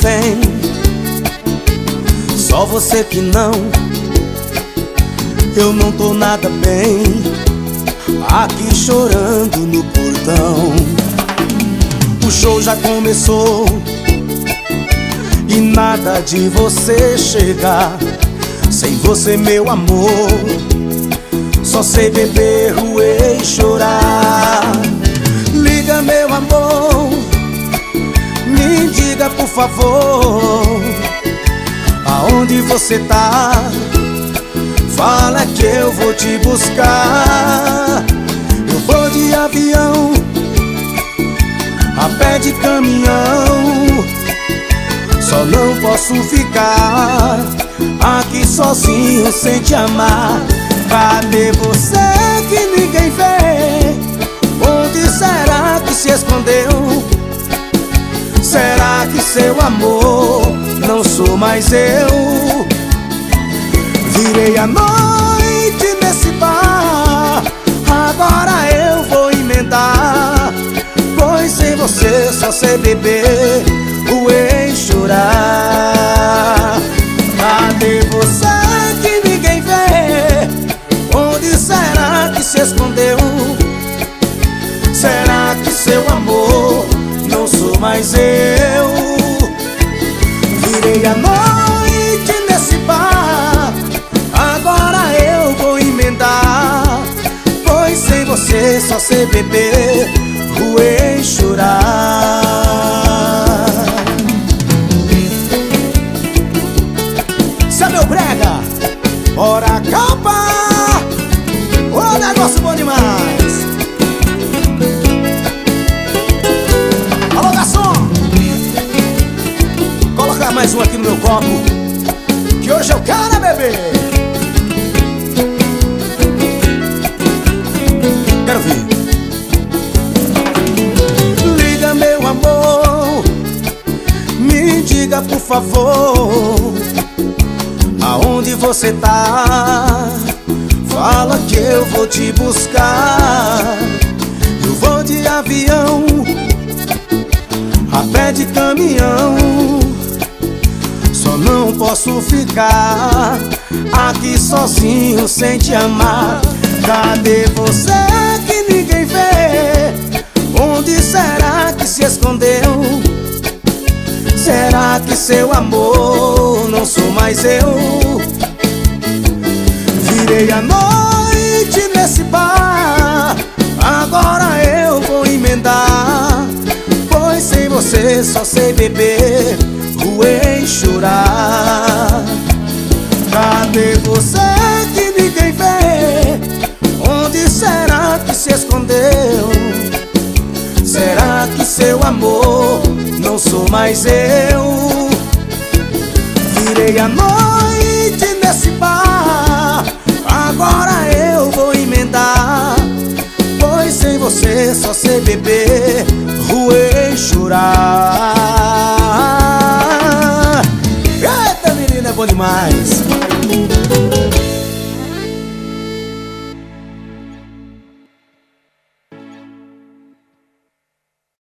vem, só você que não. Eu não tô nada bem, aqui chorando no portão. O show já começou e nada de você chegar. Sem você, meu amor, só sei beber, roer e chorar. Liga, meu amor, me diga por favor, aonde você tá? Fala que eu vou te buscar. Eu vou de avião, a pé de caminhão, só não posso ficar aqui sozinho sem te amar. Cadê você que ninguém vê? Onde será que se escondeu? Será que seu amor não sou mais eu? Virei a noite nesse bar, agora eu vou emendar, pois sem você só sei beber, roer e chorar. Cadê você que ninguém vê? Onde será que se escondeu? Será que seu amor não sou mais eu? Virei a noite nesse bar, agora eu vou emendar, pois sem você só sei beber, roer e chorar. Isso é meu brega, bora acabar. Ô, negócio bom demais. Alô, garçom, coloca mais um aqui no meu copo, que hoje eu quero beber. Quero ver. Liga, meu amor, me diga por favor, aonde você tá? Fala que eu vou te buscar. Eu vou de avião, a pé de caminhão, só não posso ficar aqui sozinho sem te amar. Cadê você que ninguém vê? Onde será que se escondeu? Será que seu amor não sou mais eu? Virei a noite nesse bar, agora eu vou emendar, pois sem você só sei beber, roer e chorar. Cadê você que ninguém vê? Onde será que se escondeu? Será que seu amor não sou mais eu? Virei a noite nesse bar, agora eu vou emendar, pois sem você só sei beber, roer e chorar. Eita, menina, é bom demais.